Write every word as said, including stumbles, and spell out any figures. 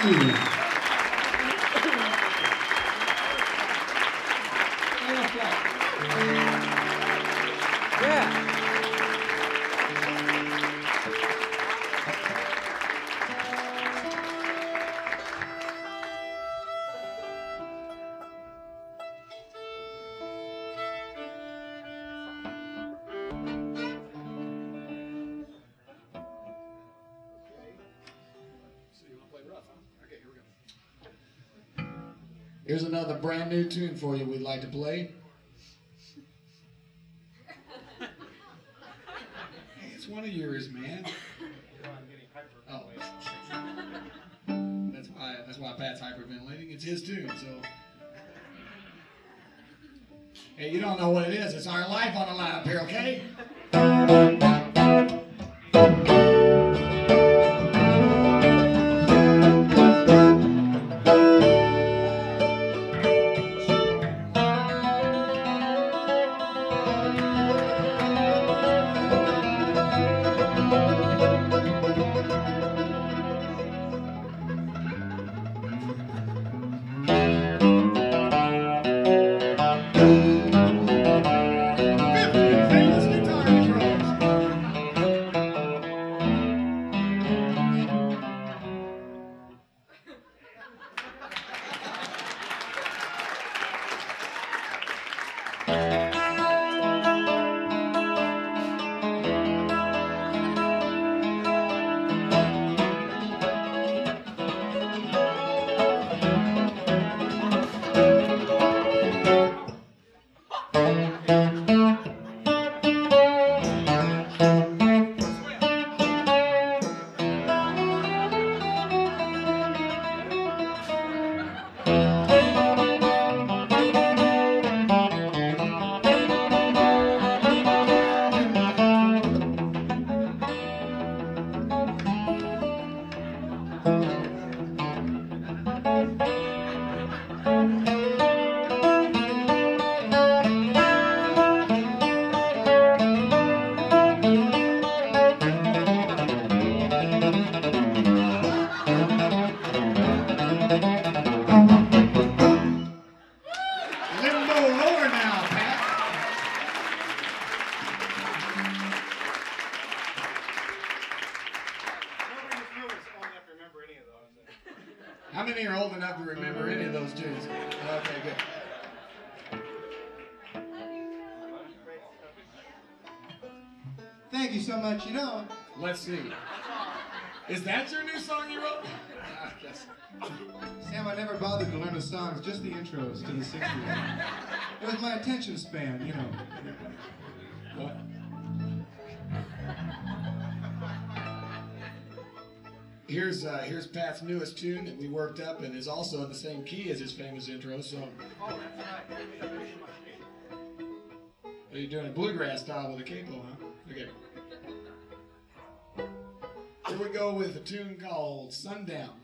you. Yeah. Here's another brand new tune for you we'd like to play. Hey, it's one of yours, man. Oh. That's why that's why Pat's hyperventilating. It's his tune, so. Hey, you don't know what it is. It's our life on the line up here, okay? How many are old enough to remember any of those tunes? Okay, good. Thank you so much. You know, Let's see. Is that your new song you wrote? I guess. Sam, I never bothered to learn the songs, just the intros to the sixties. It was my attention span, you know. What? Here's uh, here's Pat's newest tune that we worked up and is also in the same key as his famous intro. So, are you doing a bluegrass style with a capo, huh? Okay. Here we go with a tune called Sundown.